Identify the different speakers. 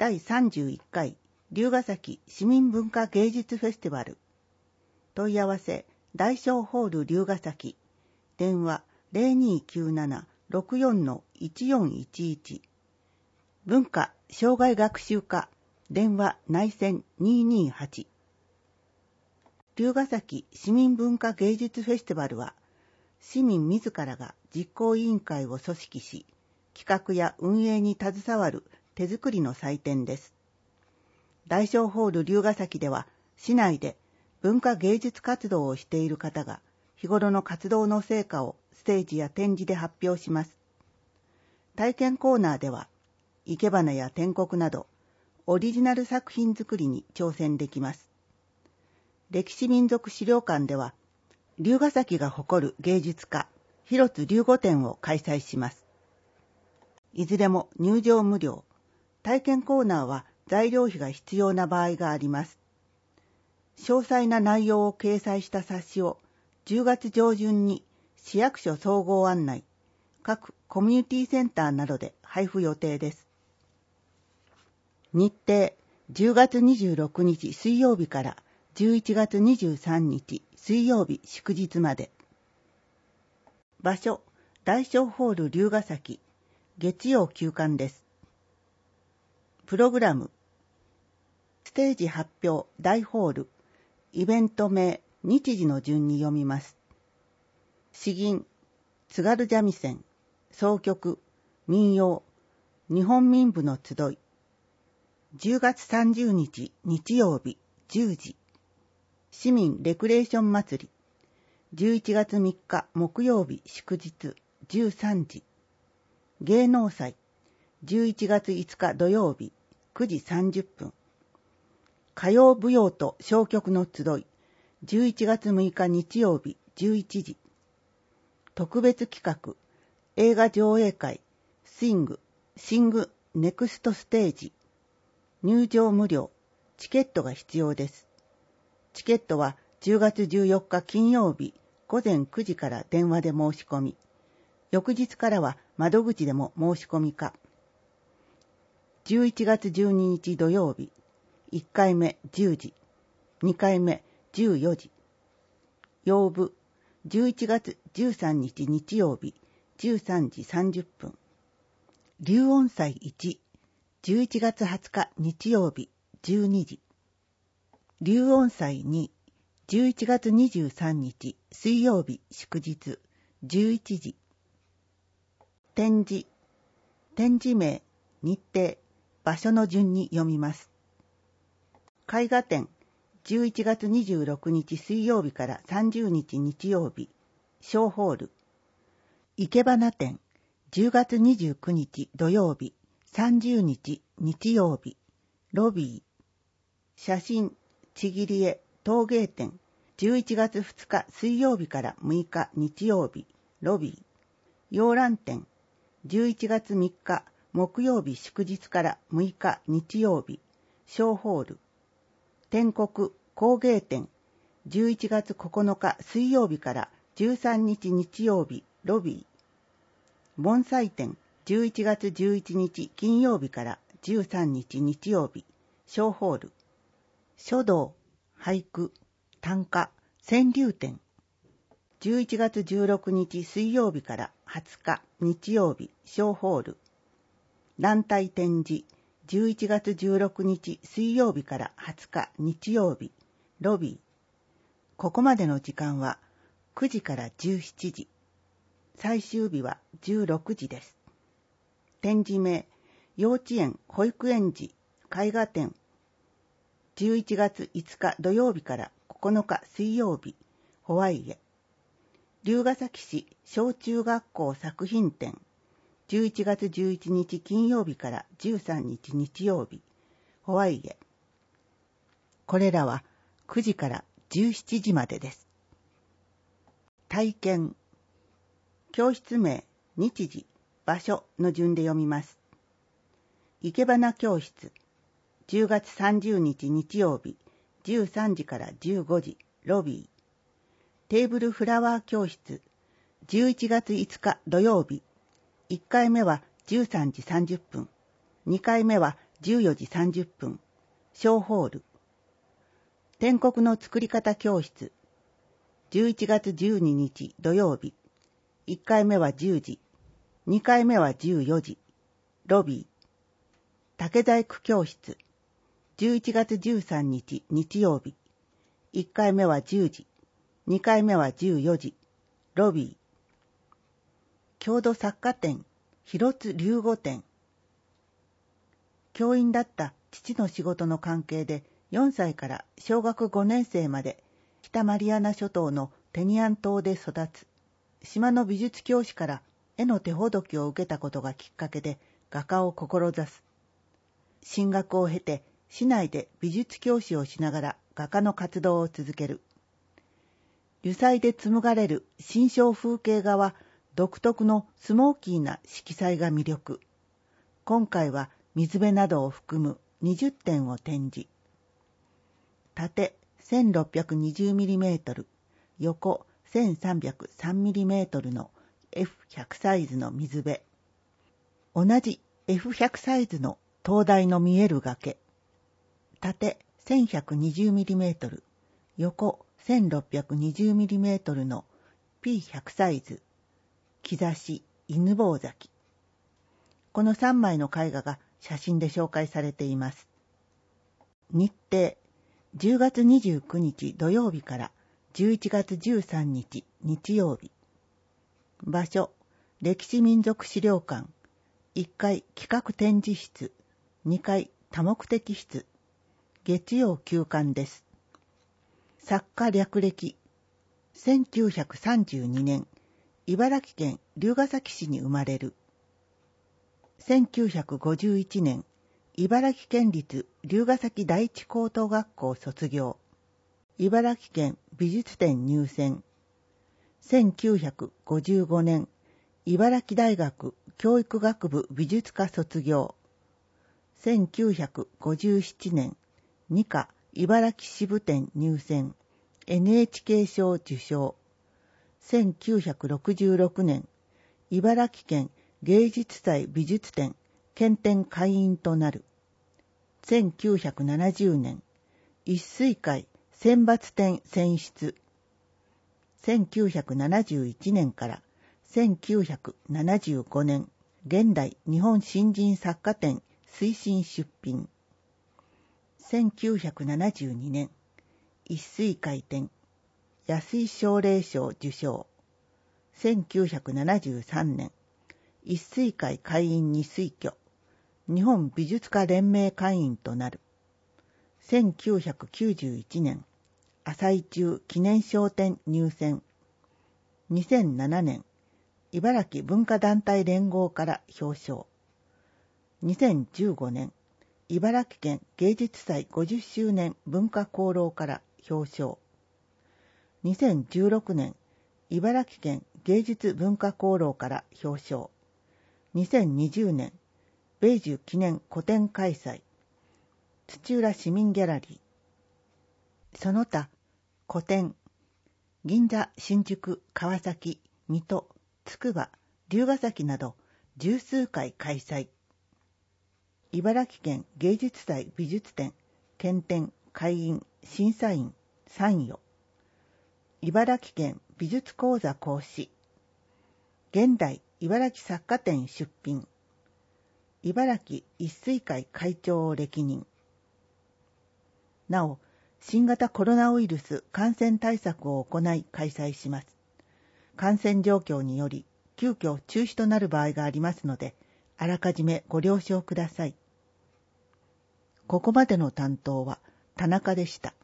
Speaker 1: 第31回龍ヶ崎市民文化芸術フェスティバル。問い合わせ大正ホール龍ヶ崎。電話 0297-64-1411。文化障害学習課電話内線228。龍ヶ崎市民文化芸術フェスティバルは、市民自らが実行委員会を組織し、企画や運営に携わる手作りの祭典です。大正ホール龍ヶ崎では、市内で文化芸術活動をしている方が、日頃の活動の成果をステージや展示で発表します。体験コーナーでは、生け花や篆刻など、オリジナル作品作りに挑戦できます。歴史民俗資料館では、龍ヶ崎が誇る芸術家、広津龍吾展を開催します。いずれも入場無料。体験コーナーは材料費が必要な場合があります。詳細な内容を掲載した冊子を10月上旬に市役所総合案内、各コミュニティセンターなどで配布予定です。日程、10月26日水曜日から11月23日水曜日祝日まで。場所、大正ホール龍ヶ崎、月曜休館です。プログラム、ステージ発表大ホール、イベント名、日時の順に読みます。詩吟、津軽三味線、箏曲、民謡、日本民舞の集い。10月30日日曜日10時。市民レクレーション祭り。11月3日木曜日祝日13時。芸能祭。11月5日土曜日9時30分。歌謡舞踊と箫曲の集い。11月6日日曜日11時。特別企画。映画上映会。シングネクストステージ。入場無料。チケットが必要です。チケットは10月14日金曜日午前9時から電話で申し込み。翌日からは窓口でも申し込みか。11月12日土曜日。1回目10時。2回目14時。曜部11月13日日曜日13時30分。龍音祭1。11月20日日曜日12時。龍音祭2。11月23日水曜日祝日11時。展示名、日程、場所の順に読みます。絵画展、11月26日水曜日から30日日曜日、小ホール。生け花展、10月29日土曜日、30日日曜日、ロビー。写真、ちぎり絵、陶芸展、11月2日水曜日から6日日曜日、ロビー。洋蘭展、11月3日木曜日祝日から6日日曜日、小ホール。篆刻工芸展、11月9日水曜日から13日日曜日、ロビー。盆栽展、11月11日金曜日から13日日曜日、小ホール。書道、俳句、短歌、川柳展。11月16日水曜日から20日日曜日、小ホール。団体展示、11月16日水曜日から20日日曜日、ロビー。ここまでの時間は9時から17時。最終日は16時です。展示名、幼稚園保育園児絵画展。11月5日土曜日から9日水曜日、ホワイエ。龍ヶ崎市小中学校作品展。11月11日金曜日から13日日曜日、ホワイエ。これらは9時から17時までです。体験。教室名、日時、場所の順で読みます。生け花教室。10月30日日曜日、13時から15時、ロビー。テーブルフラワー教室。11月5日土曜日。1回目は13時30分。2回目は 14時30分、小ホール。天国の作り方教室。11月12日土曜日。1回目は10時。2回目は14時。ロビー。竹細工教室。11月13日日曜日。1回目は10時。2回目は14時。ロビー。郷土作家展。広津龍吾展。教員だった父の仕事の関係で4歳から小学5年生まで北マリアナ諸島のテニアン島で育つ。島の美術教師から絵の手ほどきを受けたことがきっかけで画家を志す。進学を経て市内で美術教師をしながら画家の活動を続ける。油彩で紡がれる心象風景画は独特のスモーキーな色彩が魅力。今回は水辺などを含む20点を展示。縦 1620mm、横 1303mm の F100 サイズの水辺。同じ F100 サイズの灯台の見える崖。縦 1120mm、横 1620mm の P100 サイズ。兆し犬吠埼。この3枚の絵画が写真で紹介されています。日程、10月29日土曜日から11月13日日曜日。場所、歴史民族資料館。1階企画展示室、2階多目的室。月曜休館です。作家略歴。1932年、茨城県龍ケ崎市に生まれる。1951年、茨城県立龍ケ崎第一高等学校卒業。茨城県美術展入選。1955年、茨城大学教育学部美術科卒業。1957年、二課茨城支部展入選。NHK 賞受賞。1966年、茨城県芸術祭美術展検点会員となる。1970年、一水会選抜展選出。1971年から1975年、現代日本新人作家展推進出品。1972年、一水会展安井奨励賞受賞。1973年、一水会会員に推挙。日本美術家連盟会員となる。1991年、朝井中記念賞展入選。2007年、茨城文化団体連合から表彰。2015年、茨城県芸術祭50周年文化功労から表彰。2016年、茨城県芸術文化功労から表彰。2020年、米寿記念個展開催。土浦市民ギャラリー。その他、個展、銀座、新宿、川崎、水戸、つくば、龍ケ崎など十数回開催。茨城県芸術祭美術展、検点、会員、審査員、参与。茨城県美術講座講師。現代茨城作家展出品。茨城一水会会長を歴任。なお、新型コロナウイルス感染対策を行い開催します。感染状況により急遽中止となる場合がありますので、あらかじめご了承ください。ここまでの担当は田中でした。